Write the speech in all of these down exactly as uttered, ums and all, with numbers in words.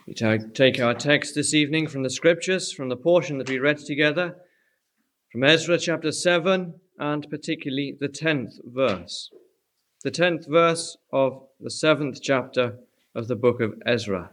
We take our text this evening from the Scriptures, from the portion that we read together, from Ezra chapter seven, and particularly the tenth verse. The tenth verse of the seventh chapter of the book of Ezra.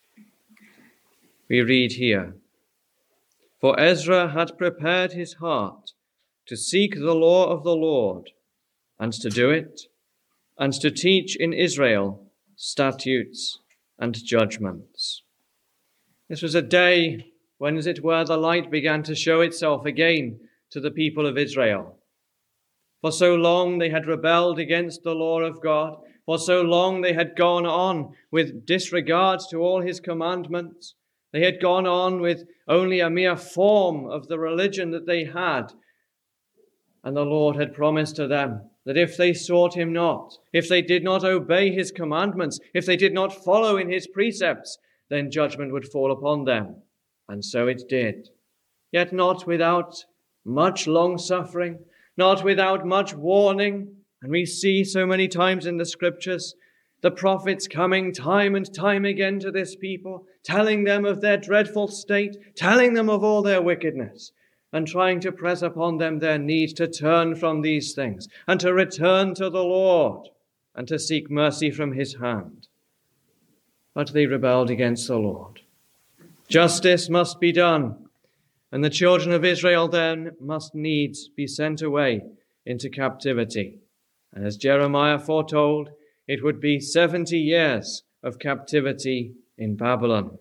We read here, "For Ezra had prepared his heart to seek the law of the Lord, and to do it, and to teach in Israel statutes and judgments." This was a day when, as it were, the light began to show itself again to the people of Israel. For so long they had rebelled against the law of God. For so long they had gone on with disregard to all his commandments. They had gone on with only a mere form of the religion that they had. And the Lord had promised to them that if they sought him not, if they did not obey his commandments, if they did not follow in his precepts, then judgment would fall upon them. And so it did. Yet not without much long-suffering, not without much warning. And we see so many times in the Scriptures the prophets coming time and time again to this people, telling them of their dreadful state, telling them of all their wickedness, and trying to press upon them their need to turn from these things and to return to the Lord and to seek mercy from his hand. But they rebelled against the Lord. Justice must be done, and the children of Israel then must needs be sent away into captivity. And as Jeremiah foretold, it would be seventy years of captivity in Babylon.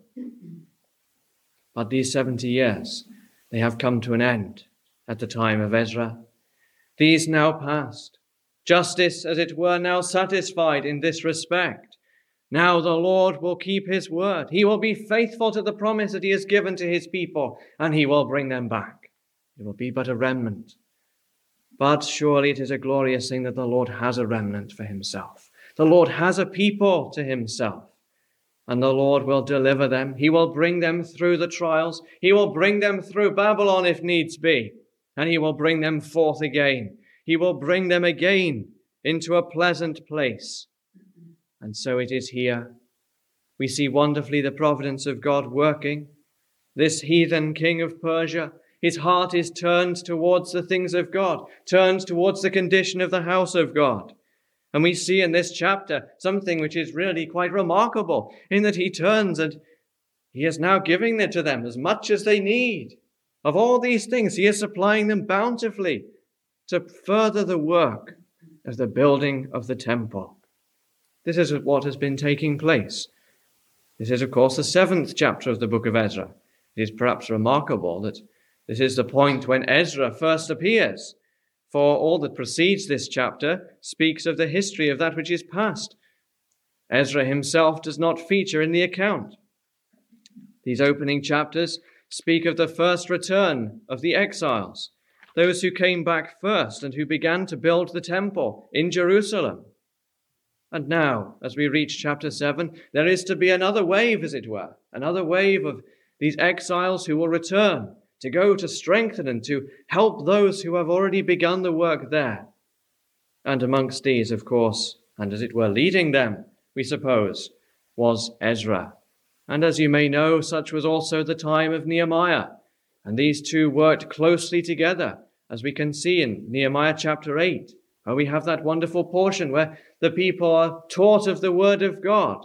But these seventy years, they have come to an end at the time of Ezra. These now past. Justice, as it were, now satisfied in this respect. Now the Lord will keep his word. He will be faithful to the promise that he has given to his people, and he will bring them back. It will be but a remnant. But surely it is a glorious thing that the Lord has a remnant for himself. The Lord has a people to himself. And the Lord will deliver them. He will bring them through the trials. He will bring them through Babylon if needs be. And he will bring them forth again. He will bring them again into a pleasant place. And so it is here. We see wonderfully the providence of God working. This heathen king of Persia, his heart is turned towards the things of God, turned towards the condition of the house of God. And we see in this chapter something which is really quite remarkable, in that he turns and he is now giving it to them as much as they need. Of all these things, he is supplying them bountifully to further the work of the building of the temple. This is what has been taking place. This is, of course, the seventh chapter of the book of Ezra. It is perhaps remarkable that this is the point when Ezra first appears, for all that precedes this chapter speaks of the history of that which is past. Ezra himself does not feature in the account. These opening chapters speak of the first return of the exiles, those who came back first and who began to build the temple in Jerusalem. And now, as we reach chapter seven, there is to be another wave, as it were, another wave of these exiles who will return to go to strengthen and to help those who have already begun the work there. And amongst these, of course, and as it were leading them, we suppose, was Ezra. And as you may know, such was also the time of Nehemiah. And these two worked closely together, as we can see in Nehemiah chapter eight, where we have that wonderful portion where the people are taught of the word of God.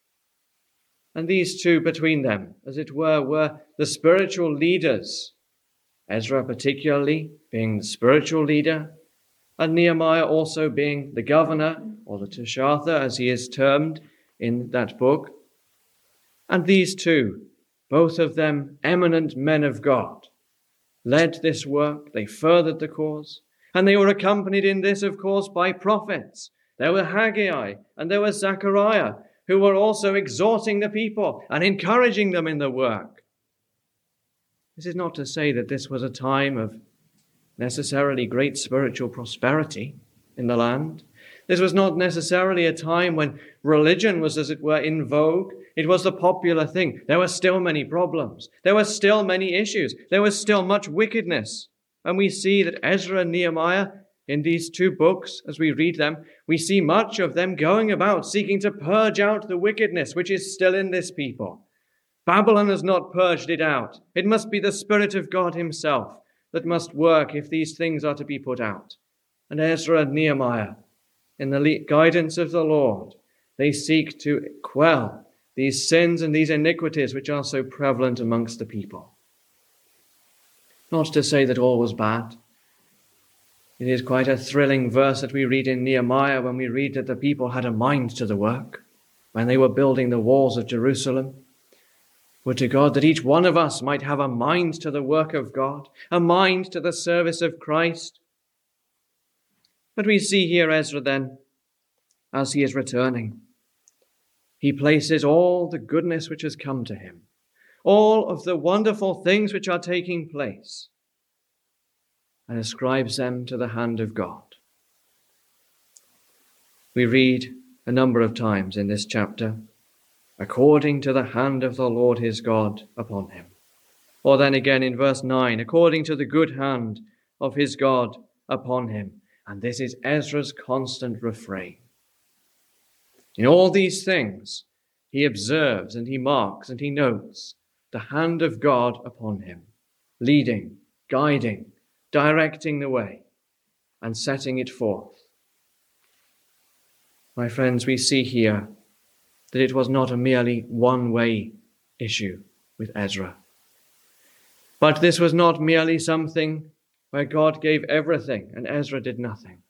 And these two between them, as it were, were the spiritual leaders. Ezra particularly being the spiritual leader, and Nehemiah also being the governor, or the Teshatha, as he is termed in that book. And these two, both of them eminent men of God, led this work. They furthered the cause. And they were accompanied in this, of course, by prophets. There were Haggai and there was Zechariah, who were also exhorting the people and encouraging them in the work. This is not to say that this was a time of necessarily great spiritual prosperity in the land. This was not necessarily a time when religion was, as it were, in vogue. It was the popular thing. There were still many problems. There were still many issues. There was still much wickedness. And we see that Ezra and Nehemiah, in these two books, as we read them, we see much of them going about seeking to purge out the wickedness which is still in this people. Babylon has not purged it out. It must be the Spirit of God himself that must work if these things are to be put out. And Ezra and Nehemiah, in the guidance of the Lord, they seek to quell these sins and these iniquities which are so prevalent amongst the people. Not to say that all was bad. It is quite a thrilling verse that we read in Nehemiah when we read that the people had a mind to the work when they were building the walls of Jerusalem. Would to God that each one of us might have a mind to the work of God, a mind to the service of Christ. But we see here Ezra then, as he is returning, he places all the goodness which has come to him, all of the wonderful things which are taking place, and ascribes them to the hand of God. We read a number of times in this chapter, according to the hand of the Lord his God upon him. Or then again in verse nine, according to the good hand of his God upon him. And this is Ezra's constant refrain. In all these things, he observes and he marks and he notes the hand of God upon him, leading, guiding, directing the way, and setting it forth. My friends, we see here that it was not a merely one-way issue with Ezra. But this was not merely something where God gave everything and Ezra did nothing.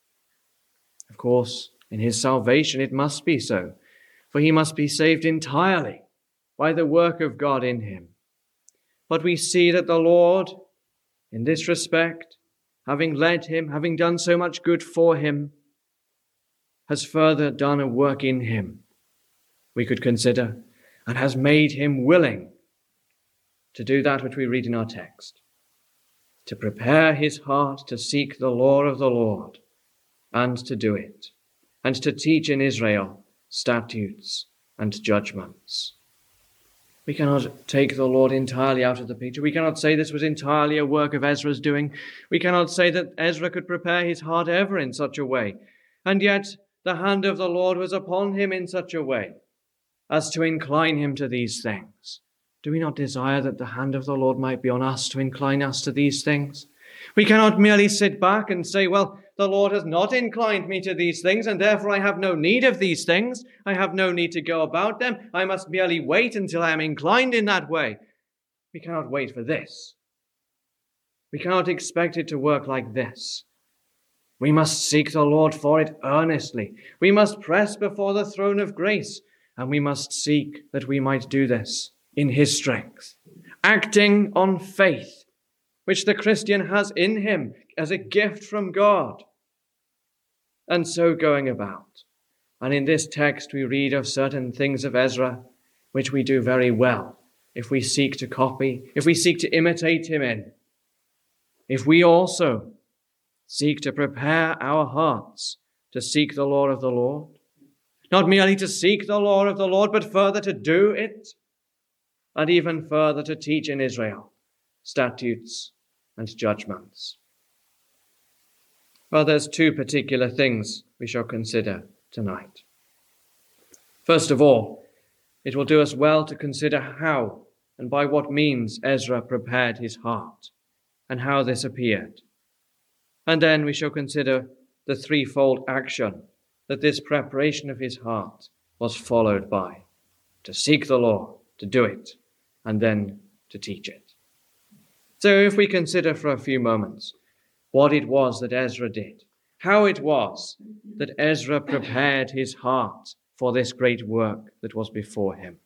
Of course, in his salvation it must be so, for he must be saved entirely by the work of God in him. But we see that the Lord, in this respect, having led him, having done so much good for him, has further done a work in him, we could consider, and has made him willing to do that which we read in our text, to prepare his heart to seek the law of the Lord, and to do it, and to teach in Israel statutes and judgments. We cannot take the Lord entirely out of the picture. We cannot say this was entirely a work of Ezra's doing. We cannot say that Ezra could prepare his heart ever in such a way. And yet the hand of the Lord was upon him in such a way as to incline him to these things. Do we not desire that the hand of the Lord might be on us to incline us to these things? We cannot merely sit back and say, well, the Lord has not inclined me to these things, and therefore I have no need of these things. I have no need to go about them. I must merely wait until I am inclined in that way. We cannot wait for this. We cannot expect it to work like this. We must seek the Lord for it earnestly. We must press before the throne of grace, and we must seek that we might do this in his strength, acting on faith, which the Christian has in him as a gift from God, and so going about. And in this text we read of certain things of Ezra which we do very well if we seek to copy, if we seek to imitate him in. If we also seek to prepare our hearts to seek the law of the Lord, not merely to seek the law of the Lord, but further to do it, and even further to teach in Israel statutes and judgments. Well, there's two particular things we shall consider tonight. First of all, it will do us well to consider how and by what means Ezra prepared his heart, and how this appeared. And then we shall consider the threefold action that this preparation of his heart was followed by: to seek the law, to do it, and then to teach it. So if we consider for a few moments what it was that Ezra did, how it was that Ezra prepared his heart for this great work that was before him.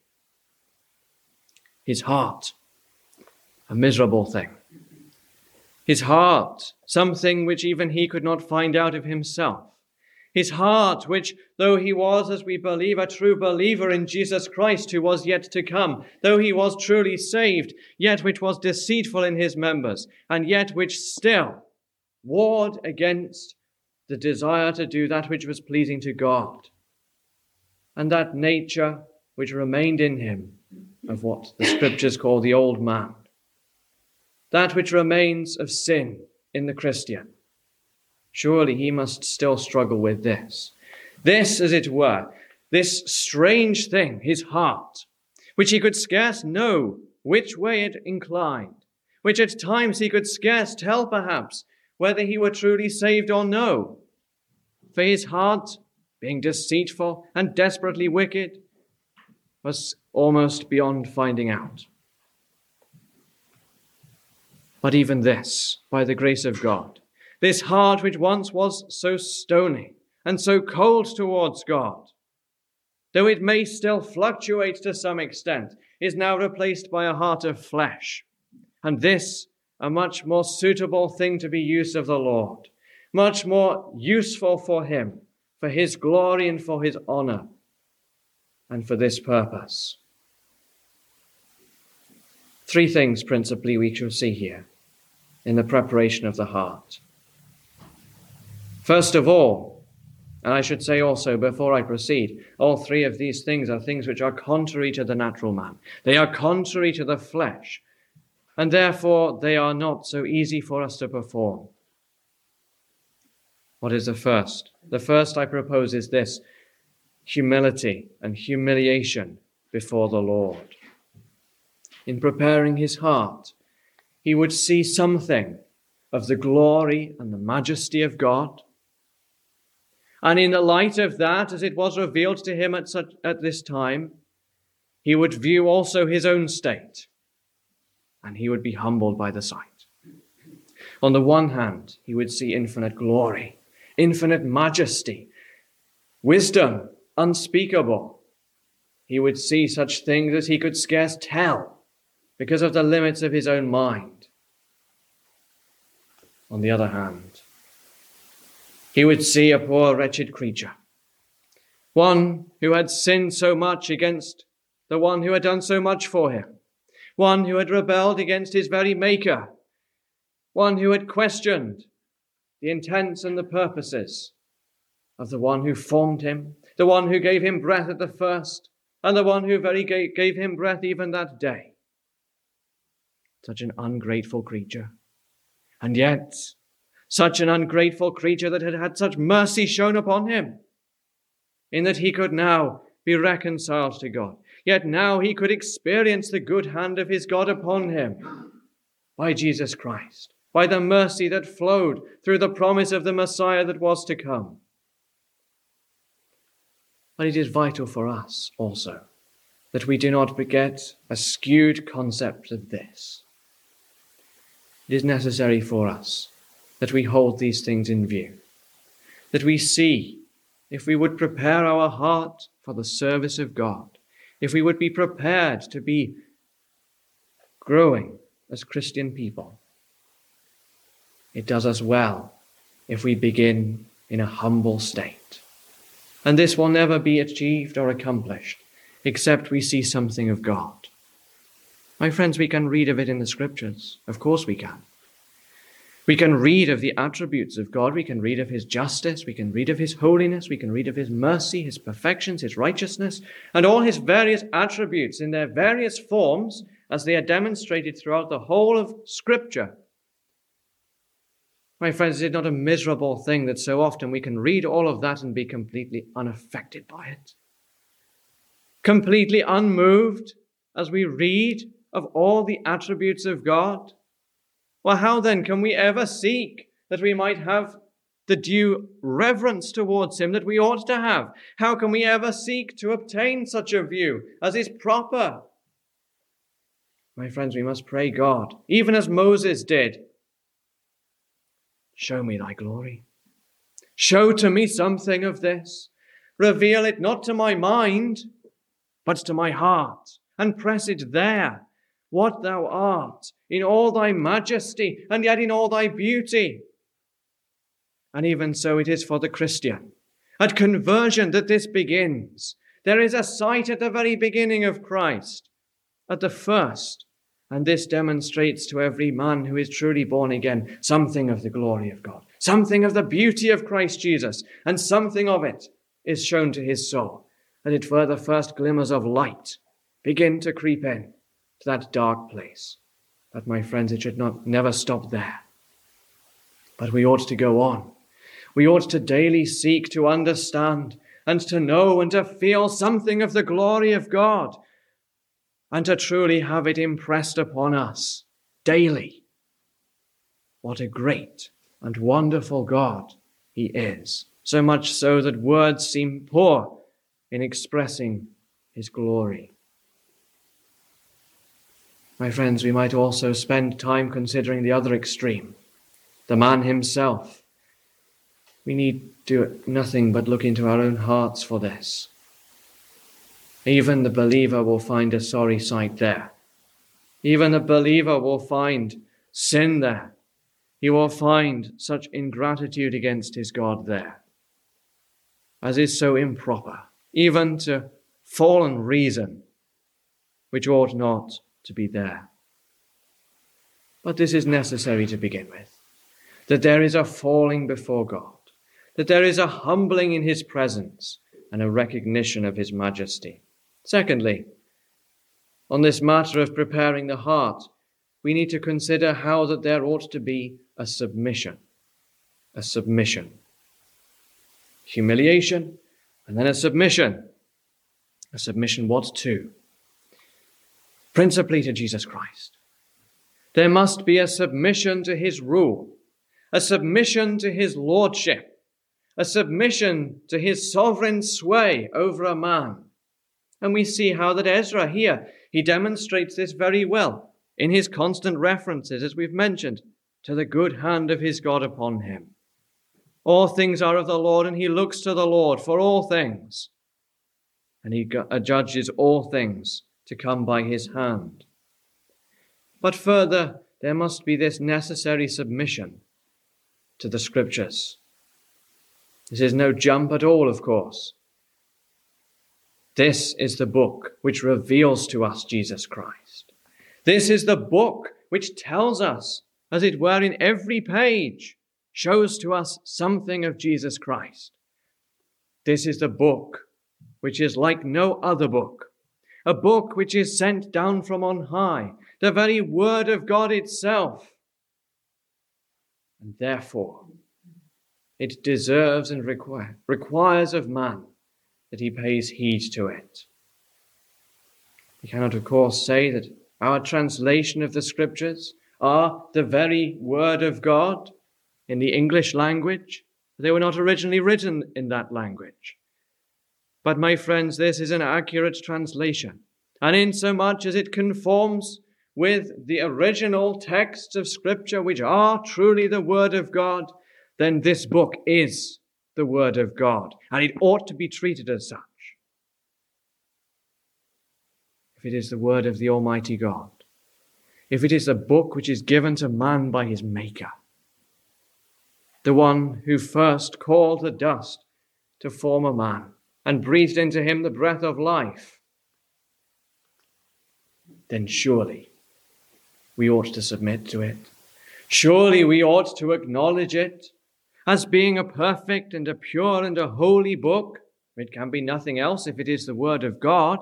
His heart, a miserable thing. His heart, something which even he could not find out of himself. His heart, which, though he was, as we believe, a true believer in Jesus Christ who was yet to come, though he was truly saved, yet which was deceitful in his members, and yet which still warred against the desire to do that which was pleasing to God. And that nature which remained in him of what the scriptures call the old man, that which remains of sin in the Christian. Surely he must still struggle with this. This, as it were, this strange thing, his heart, which he could scarce know which way it inclined, which at times he could scarce tell perhaps whether he were truly saved or no. For his heart, being deceitful and desperately wicked, was almost beyond finding out. But even this, by the grace of God, this heart which once was so stony and so cold towards God, though it may still fluctuate to some extent, is now replaced by a heart of flesh. And this, a much more suitable thing to be used of the Lord, much more useful for him, for his glory and for his honor, and for this purpose. Three things principally we shall see here in the preparation of the heart. First of all, and I should say also before I proceed, all three of these things are things which are contrary to the natural man. They are contrary to the flesh, and therefore they are not so easy for us to perform. What is the first? The first I propose is this: humility and humiliation before the Lord. In preparing his heart, he would see something of the glory and the majesty of God. And in the light of that, as it was revealed to him at such at this time, he would view also his own state, and he would be humbled by the sight. On the one hand, he would see infinite glory, infinite majesty, wisdom unspeakable. He would see such things as he could scarce tell because of the limits of his own mind. On the other hand, he would see a poor wretched creature, one who had sinned so much against the one who had done so much for him, one who had rebelled against his very Maker, one who had questioned the intents and the purposes of the one who formed him, the one who gave him breath at the first, and the one who very gave, gave him breath even that day. Such an ungrateful creature. And yet, such an ungrateful creature that had had such mercy shown upon him, in that he could now be reconciled to God. Yet now he could experience the good hand of his God upon him by Jesus Christ, by the mercy that flowed through the promise of the Messiah that was to come. But it is vital for us also that we do not forget a skewed concept of this. It is necessary for us that we hold these things in view, that we see, if we would prepare our heart for the service of God, if we would be prepared to be growing as Christian people, it does us well if we begin in a humble state. And this will never be achieved or accomplished except we see something of God. My friends, we can read of it in the Scriptures. Of course we can. We can read of the attributes of God. We can read of his justice. We can read of his holiness. We can read of his mercy, his perfections, his righteousness, and all his various attributes in their various forms as they are demonstrated throughout the whole of Scripture. My friends, is it not a miserable thing that so often we can read all of that and be completely unaffected by it? Completely unmoved as we read of all the attributes of God? Well, how then can we ever seek that we might have the due reverence towards him that we ought to have? How can we ever seek to obtain such a view as is proper? My friends, we must pray God, even as Moses did. Show me thy glory. Show to me something of this. Reveal it not to my mind, but to my heart, and press it there, what thou art, in all thy majesty, and yet in all thy beauty. And even so it is for the Christian. At conversion that this begins. There is a sight at the very beginning of Christ, at the first, and this demonstrates to every man who is truly born again something of the glory of God, something of the beauty of Christ Jesus, and something of it is shown to his soul, that it further first glimmers of light begin to creep in to that dark place. But my friends, it should not never stop there. But we ought to go on. We ought to daily seek to understand and to know and to feel something of the glory of God. and to truly have it impressed upon us daily. What a great and wonderful God he is, so much so that words seem poor in expressing his glory. My friends, we might also spend time considering the other extreme, the man himself. We need do nothing but look into our own hearts for this. Even the believer will find a sorry sight there. Even the believer will find sin there. He will find such ingratitude against his God there, as is so improper, even to fallen reason, which ought not to be there. But this is necessary to begin with, that there is a falling before God, that there is a humbling in his presence and a recognition of his majesty. Secondly, on this matter of preparing the heart, we need to consider how that there ought to be a submission, a submission. Humiliation, and then a submission. A submission what to? Principally to Jesus Christ. There must be a submission to his rule, a submission to his lordship, a submission to his sovereign sway over a man. And we see how that Ezra here, he demonstrates this very well in his constant references, as we've mentioned, to the good hand of his God upon him. All things are of the Lord, and he looks to the Lord for all things. And he judges all things to come by his hand. But further, there must be this necessary submission to the Scriptures. This is no jump at all, of course. This is the book which reveals to us Jesus Christ. This is the book which tells us, as it were in every page, shows to us something of Jesus Christ. This is the book which is like no other book, a book which is sent down from on high, the very word of God itself. And therefore, it deserves and require, requires of man that he pays heed to it. We cannot, of course, say that our translation of the Scriptures are the very word of God in the English language. They were not originally written in that language. But, my friends, this is an accurate translation, and insomuch as it conforms with the original texts of Scripture, which are truly the Word of God, then this book is the Word of God, and it ought to be treated as such. If it is the Word of the Almighty God, if it is a book which is given to man by his Maker, the one who first called the dust to form a man and breathed into him the breath of life, then surely we ought to submit to it. Surely we ought to acknowledge it as being a perfect and a pure and a holy book. It can be nothing else if it is the Word of God.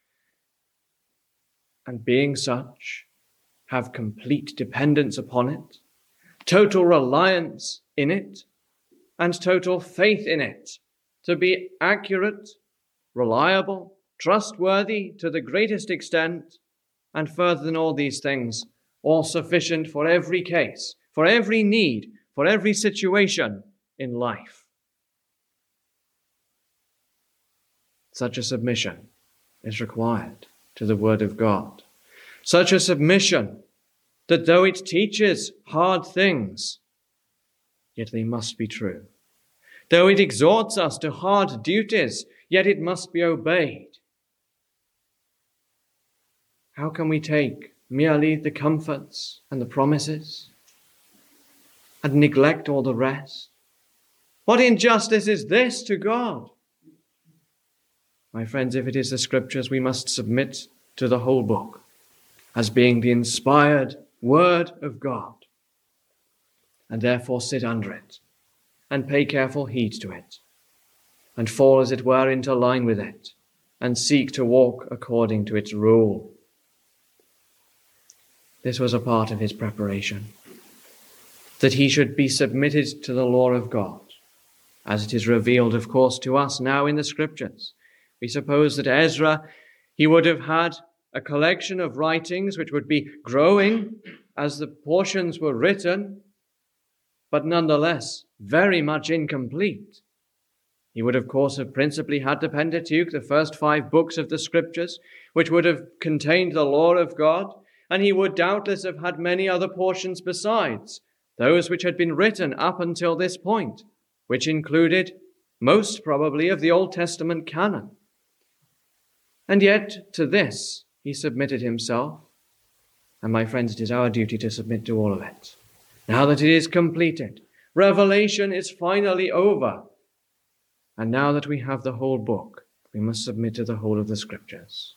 And being such, have complete dependence upon it, total reliance in it, and total faith in it, to be accurate, reliable, trustworthy to the greatest extent, and further than all these things, all sufficient for every case, for every need, for every situation in life. Such a submission is required to the Word of God. Such a submission that though it teaches hard things, yet they must be true. Though it exhorts us to hard duties, yet it must be obeyed. How can we take merely the comforts and the promises and neglect all the rest? What injustice is this to God? My friends, if it is the Scriptures, we must submit to the whole book as being the inspired Word of God, and therefore sit under it and pay careful heed to it, and fall, as it were, into line with it, and seek to walk according to its rule. This was a part of his preparation, that he should be submitted to the law of God, as it is revealed, of course, to us now in the Scriptures. We suppose that Ezra, he would have had a collection of writings which would be growing as the portions were written, but nonetheless very much incomplete. He would, of course, have principally had the Pentateuch, the first five books of the Scriptures, which would have contained the law of God, and he would doubtless have had many other portions besides, those which had been written up until this point, which included most probably of the Old Testament canon. And yet to this he submitted himself, and my friends, it is our duty to submit to all of it. Now that it is completed, Revelation is finally over, and now that we have the whole book, we must submit to the whole of the Scriptures.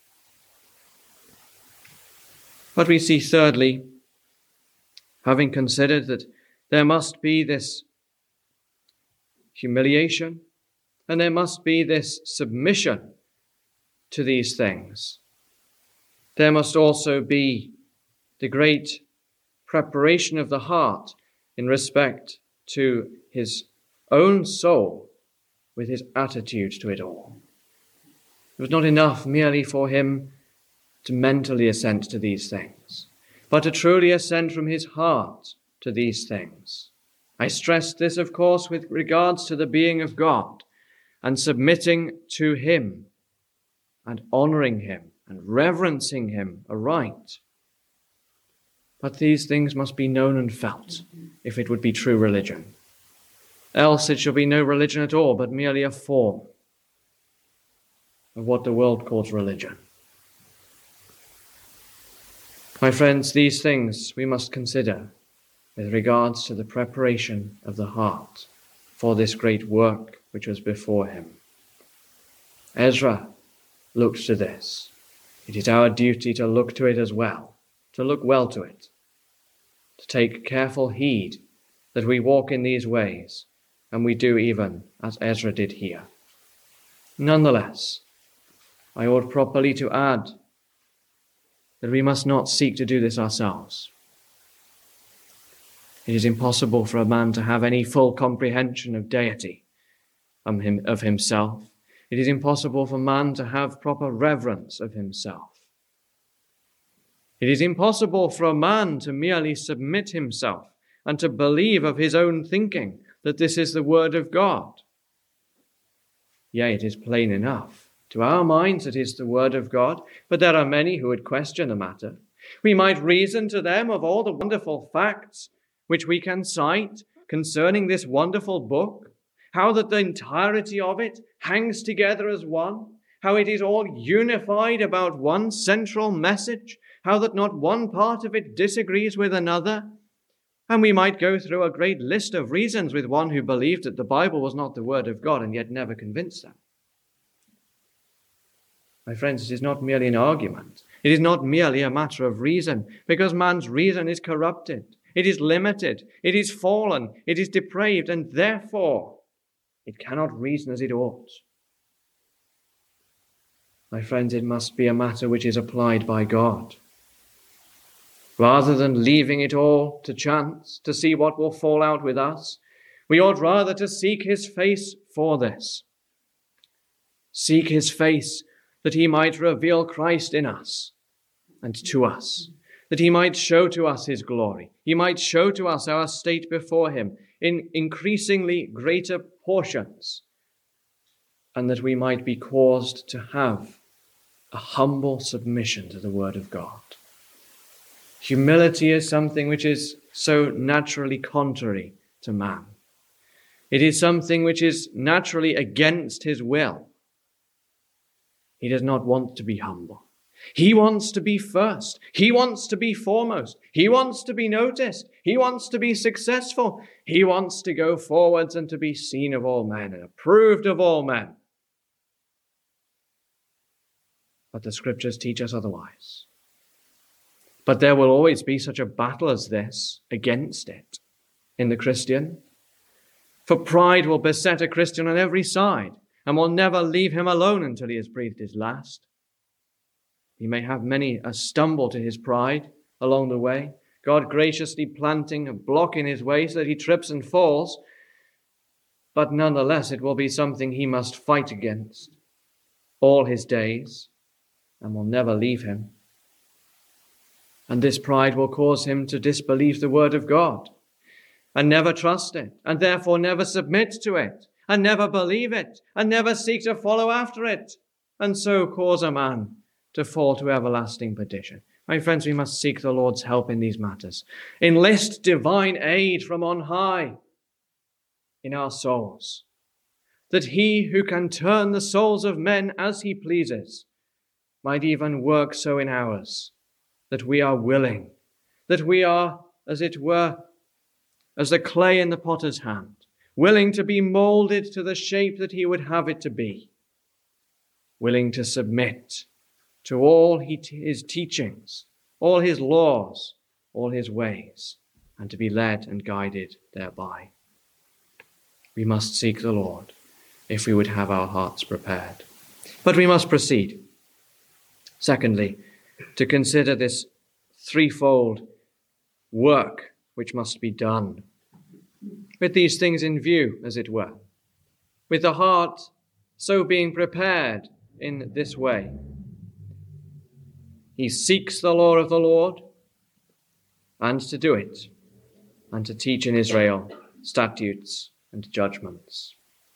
But we see thirdly, having considered that there must be this humiliation and there must be this submission to these things, there must also be the great preparation of the heart in respect to his own soul with his attitude to it all. It was not enough merely for him to mentally assent to these things, but to truly assent from his heart to these things. I stressed this, of course, with regards to the being of God and submitting to him and honoring him and reverencing him aright. But these things must be known and felt if it would be true religion. Else it shall be no religion at all, but merely a form of what the world calls religion. My friends, these things we must consider with regards to the preparation of the heart for this great work which was before him. Ezra looked to this. It is our duty to look to it as well, to look well to it, to take careful heed that we walk in these ways, and we do even as Ezra did here. Nonetheless, I ought properly to add that we must not seek to do this ourselves. It is impossible for a man to have any full comprehension of deity, of himself. It is impossible for man to have proper reverence of himself. It is impossible for a man to merely submit himself and to believe of his own thinking that this is the word of God. Yea, it is plain enough. To our minds it is the word of God, but there are many who would question the matter. We might reason to them of all the wonderful facts which we can cite concerning this wonderful book, how that the entirety of it hangs together as one, how it is all unified about one central message, how that not one part of it disagrees with another. And we might go through a great list of reasons with one who believed that the Bible was not the word of God and yet never convinced them. My friends, it is not merely an argument. It is not merely a matter of reason, because man's reason is corrupted. It is limited. It is fallen. It is depraved, and therefore it cannot reason as it ought. My friends, it must be a matter which is applied by God. Rather than leaving it all to chance, to see what will fall out with us, we ought rather to seek his face for this. Seek his face that he might reveal Christ in us and to us, that he might show to us his glory. He might show to us our state before him in increasingly greater portions, and that we might be caused to have a humble submission to the word of God. Humility is something which is so naturally contrary to man. It is something which is naturally against his will. He does not want to be humble. He wants to be first. He wants to be foremost. He wants to be noticed. He wants to be successful. He wants to go forwards and to be seen of all men and approved of all men. But the Scriptures teach us otherwise. But there will always be such a battle as this against it in the Christian. For pride will beset a Christian on every side and will never leave him alone until he has breathed his last. He may have many a stumble to his pride along the way, God graciously planting a block in his way so that he trips and falls. But nonetheless, it will be something he must fight against all his days. and will never leave him. And this pride will cause him to disbelieve the word of God and never trust it, and therefore never submit to it, and never believe it, and never seek to follow after it, and so cause a man to fall to everlasting perdition. My friends, we must seek the Lord's help in these matters. Enlist divine aid from on high in our souls, that he who can turn the souls of men as he pleases might even work so in ours, that we are willing, that we are, as it were, as the clay in the potter's hand, willing to be molded to the shape that he would have it to be, willing to submit to all his teachings, all his laws, all his ways, and to be led and guided thereby. We must seek the Lord if we would have our hearts prepared. But we must proceed. Secondly, to consider this threefold work which must be done, with these things in view, as it were, with the heart so being prepared in this way. He seeks the law of the Lord, and to do it, and to teach in Israel statutes and judgments.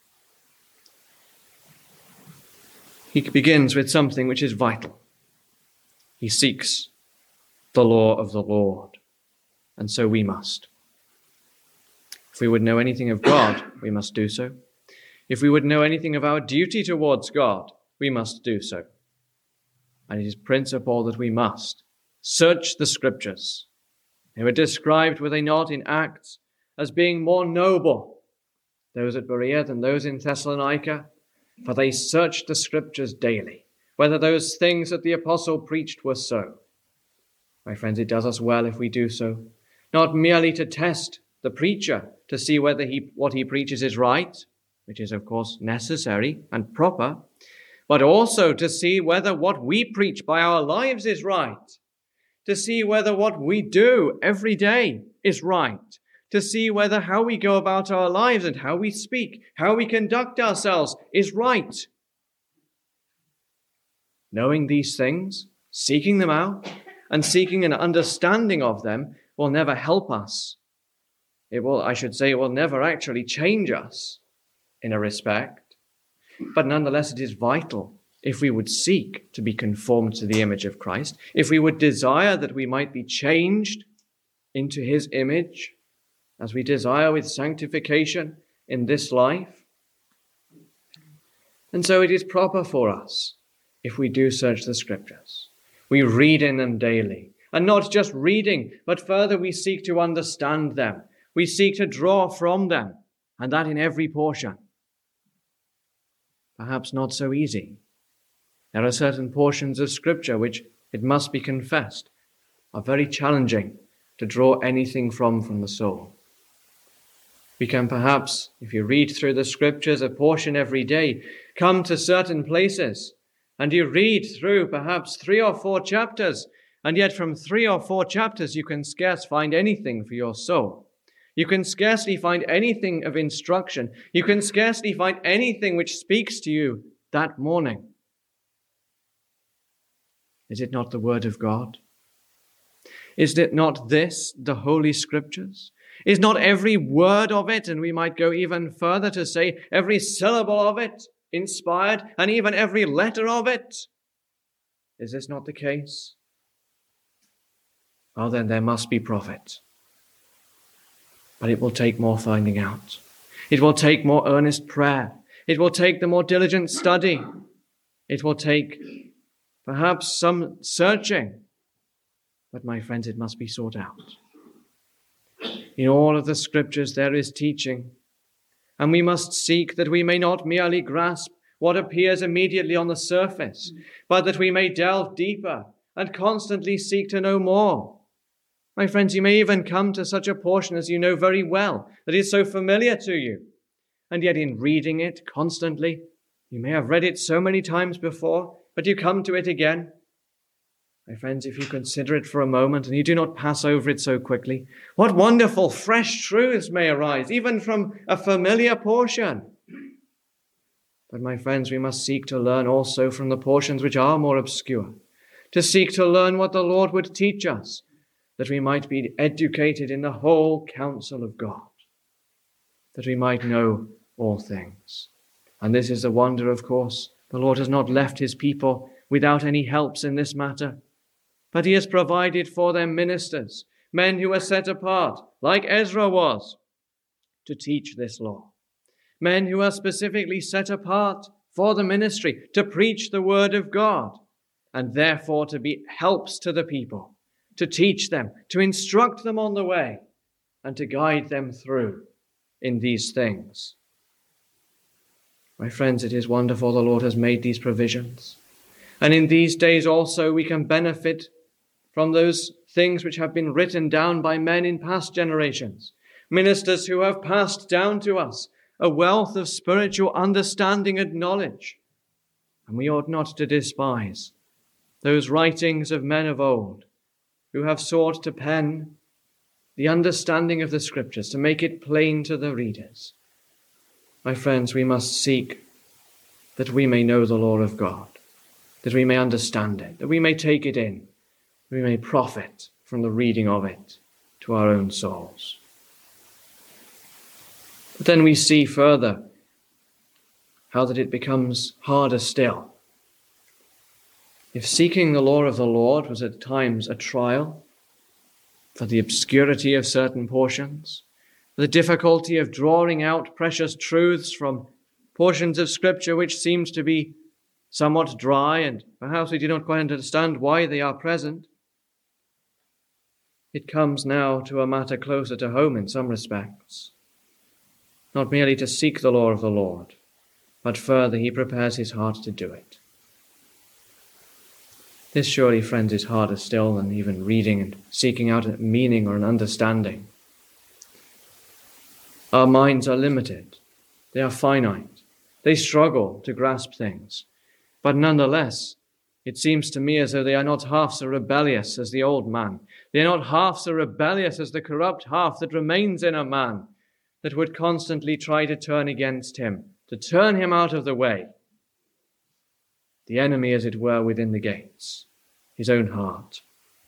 He begins with something which is vital. He seeks the law of the Lord, and so we must. If we would know anything of God, we must do so. If we would know anything of our duty towards God, we must do so. And it is principle that we must search the Scriptures. They were described, were they not, in Acts as being more noble, those at Berea than those in Thessalonica, for they searched the Scriptures daily, whether those things that the apostle preached were so. My friends, it does us well if we do so, not merely to test the preacher to see whether he what he preaches is right, which is of course necessary and proper, but also to see whether what we preach by our lives is right, to see whether what we do every day is right, to see whether how we go about our lives and how we speak, how we conduct ourselves is right. Knowing these things, seeking them out, and seeking an understanding of them will never help us. It will, I should say, it will never actually change us in a respect. But nonetheless, it is vital if we would seek to be conformed to the image of Christ, if we would desire that we might be changed into his image, as we desire with sanctification in this life. And so it is proper for us, if we do search the Scriptures, we read in them daily, and not just reading, but further we seek to understand them. We seek to draw from them, and that in every portion. Perhaps not so easy. There are certain portions of Scripture which, it must be confessed, are very challenging to draw anything from from the soul. We can perhaps, if you read through the Scriptures a portion every day, come to certain places, and you read through perhaps three or four chapters, and yet from three or four chapters you can scarce find anything for your soul. You can scarcely find anything of instruction. You can scarcely find anything which speaks to you that morning. Is it not the Word of God? Is it not this, the Holy Scriptures? Is not every word of it, and we might go even further to say every syllable of it, inspired, and even every letter of it? Is this not the case? Well, then there must be profit. But it will take more finding out. It will take more earnest prayer. It will take the more diligent study. It will take perhaps some searching. But my friends, it must be sought out. In all of the Scriptures there is teaching, and we must seek that we may not merely grasp what appears immediately on the surface, but that we may delve deeper and constantly seek to know more. My friends, you may even come to such a portion as you know very well, that is so familiar to you, and yet in reading it constantly, you may have read it so many times before, but you come to it again. My friends, if you consider it for a moment and you do not pass over it so quickly, what wonderful fresh truths may arise, even from a familiar portion. But my friends, we must seek to learn also from the portions which are more obscure, to seek to learn what the Lord would teach us, that we might be educated in the whole counsel of God, that we might know all things. And this is the wonder, of course. The Lord has not left his people without any helps in this matter, but he has provided for them ministers, men who are set apart, like Ezra was, to teach this law. Men who are specifically set apart for the ministry, to preach the word of God, and therefore to be helps to the people, to teach them, to instruct them on the way, and to guide them through in these things. My friends, it is wonderful the Lord has made these provisions. And in these days also we can benefit from those things which have been written down by men in past generations, ministers who have passed down to us a wealth of spiritual understanding and knowledge. And we ought not to despise those writings of men of old who have sought to pen the understanding of the Scriptures, to make it plain to the readers. My friends, we must seek that we may know the law of God, that we may understand it, that we may take it in, we may profit from the reading of it to our own souls. But then we see further how that it becomes harder still. If seeking the law of the Lord was at times a trial for the obscurity of certain portions, the difficulty of drawing out precious truths from portions of Scripture which seems to be somewhat dry and perhaps we do not quite understand why they are present, it comes now to a matter closer to home in some respects. Not merely to seek the law of the Lord, but further he prepares his heart to do it. This surely, friends, is harder still than even reading and seeking out a meaning or an understanding. Our minds are limited. They are finite. They struggle to grasp things. But nonetheless, it seems to me as though they are not half so rebellious as the old man. They are not half so rebellious as the corrupt half that remains in a man, that would constantly try to turn against him, to turn him out of the way. The enemy, as it were, within the gates, his own heart.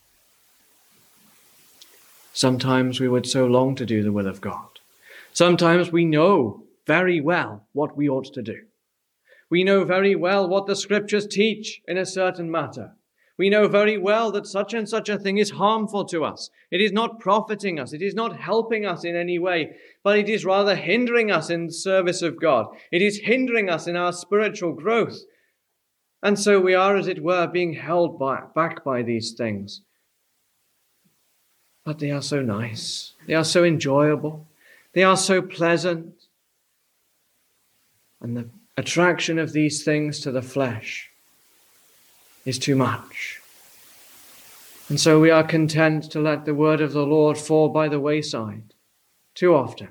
Sometimes we would so long to do the will of God. Sometimes we know very well what we ought to do. We know very well what the Scriptures teach in a certain matter. We know very well that such and such a thing is harmful to us. It is not profiting us. It is not helping us in any way, but it is rather hindering us in the service of God. It is hindering us in our spiritual growth. And so we are, as it were, being held back, back by these things. But they are so nice. They are so enjoyable. They are so pleasant. And the attraction of these things to the flesh is too much. And so we are content to let the word of the Lord fall by the wayside too often.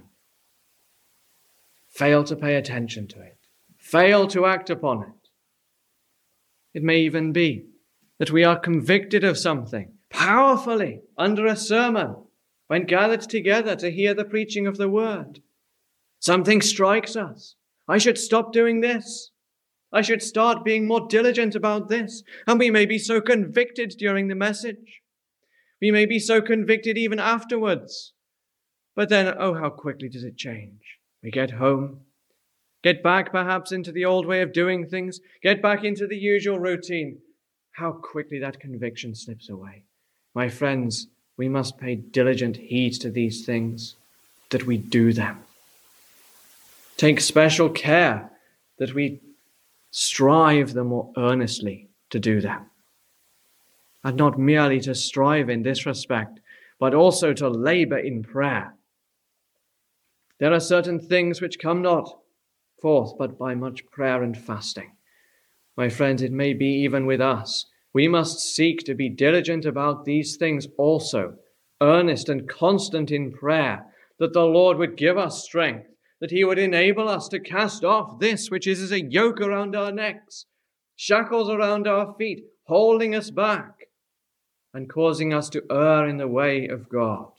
Fail to pay attention to it. Fail to act upon it. It may even be that we are convicted of something powerfully under a sermon when gathered together to hear the preaching of the word. Something strikes us. I should stop doing this. I should start being more diligent about this. And we may be so convicted during the message. We may be so convicted even afterwards. But then, oh, how quickly does it change? We get home, get back perhaps into the old way of doing things, get back into the usual routine. How quickly that conviction slips away. My friends, we must pay diligent heed to these things, that we do them. Take special care that we strive the more earnestly to do them. And not merely to strive in this respect, but also to labor in prayer. There are certain things which come not forth but by much prayer and fasting. My friends, it may be even with us. We must seek to be diligent about these things also, earnest and constant in prayer, that the Lord would give us strength, that he would enable us to cast off this which is as a yoke around our necks, shackles around our feet, holding us back and causing us to err in the way of God.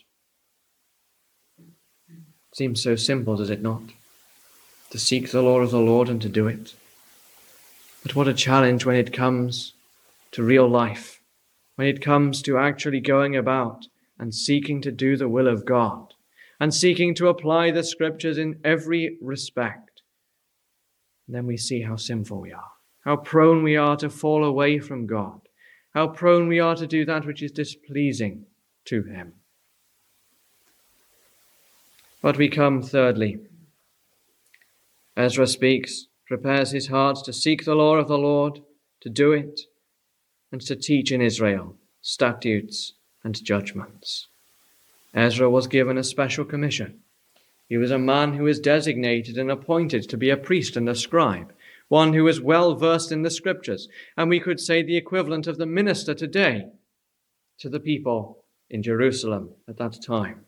Seems so simple, does it not? To seek the law of the Lord and to do it. But what a challenge when it comes to real life, when it comes to actually going about and seeking to do the will of God and seeking to apply the Scriptures in every respect. And then we see how sinful we are, how prone we are to fall away from God, how prone we are to do that which is displeasing to Him. But we come thirdly. Ezra speaks, prepares his heart to seek the law of the Lord, to do it, and to teach in Israel statutes and judgments. Ezra was given a special commission. He was a man who was designated and appointed to be a priest and a scribe, one who was well versed in the Scriptures, and we could say the equivalent of the minister today to the people in Jerusalem at that time.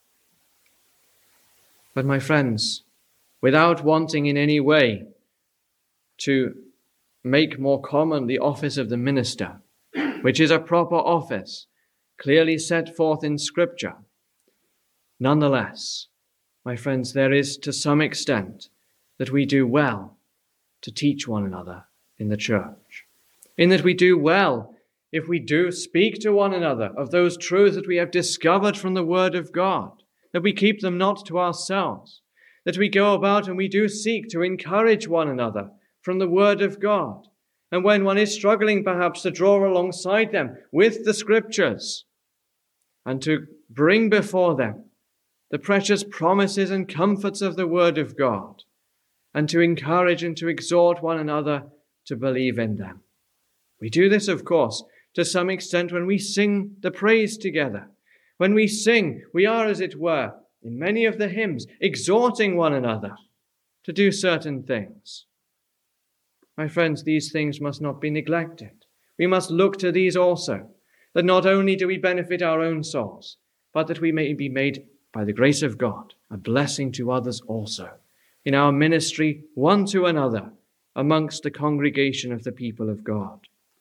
But my friends, without wanting in any way to make more common the office of the minister, which is a proper office, clearly set forth in Scripture, nonetheless, my friends, there is to some extent that we do well to teach one another in the church, in that we do well if we do speak to one another of those truths that we have discovered from the Word of God, that we keep them not to ourselves, that we go about and we do seek to encourage one another from the Word of God. And when one is struggling perhaps to draw alongside them with the Scriptures and to bring before them the precious promises and comforts of the Word of God, and to encourage and to exhort one another to believe in them. We do this, of course, to some extent when we sing the praise together. When we sing, we are, as it were, in many of the hymns, exhorting one another to do certain things. My friends, these things must not be neglected. We must look to these also, that not only do we benefit our own souls, but that we may be made, by the grace of God, a blessing to others also, in our ministry one to another amongst the congregation of the people of God.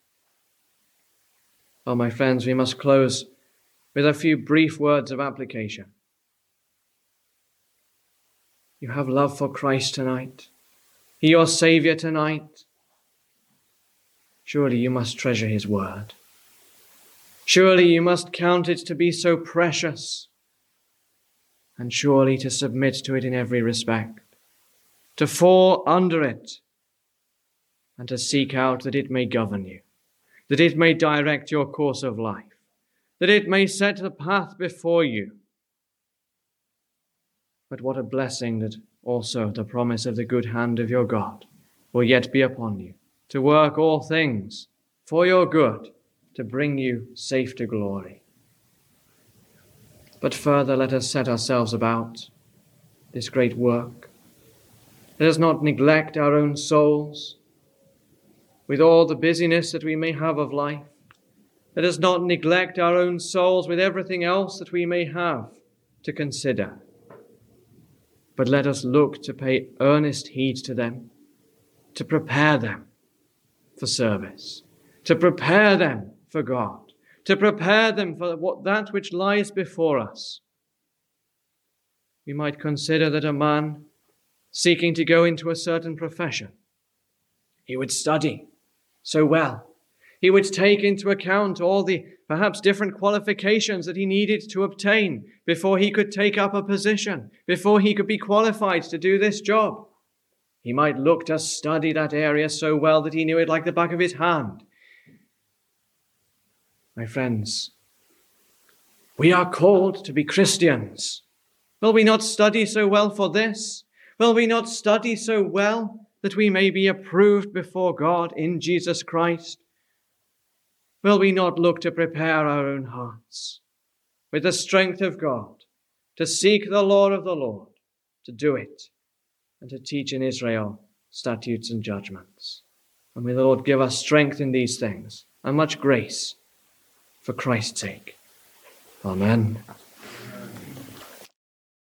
Well, my friends, we must close with a few brief words of application. You have love for Christ tonight. He your Saviour tonight. Surely you must treasure His word. Surely you must count it to be so precious, and surely to submit to it in every respect, to fall under it, and to seek out that it may govern you, that it may direct your course of life, that it may set the path before you. But what a blessing that also the promise of the good hand of your God will yet be upon you, to work all things for your good, to bring you safe to glory. But further, let us set ourselves about this great work. Let us not neglect our own souls with all the busyness that we may have of life. Let us not neglect our own souls with everything else that we may have to consider. But let us look to pay earnest heed to them, to prepare them for service, to prepare them for God, to prepare them for what, that which lies before us. We might consider that a man seeking to go into a certain profession, he would study so well. He would take into account all the perhaps different qualifications that he needed to obtain before he could take up a position, before he could be qualified to do this job. He might look to study that area so well that he knew it like the back of his hand. My friends, we are called to be Christians. Will we not study so well for this? Will we not study so well that we may be approved before God in Jesus Christ? Will we not look to prepare our own hearts with the strength of God, to seek the law of the Lord, to do it, and to teach in Israel statutes and judgments? And may the Lord give us strength in these things and much grace for Christ's sake. Amen.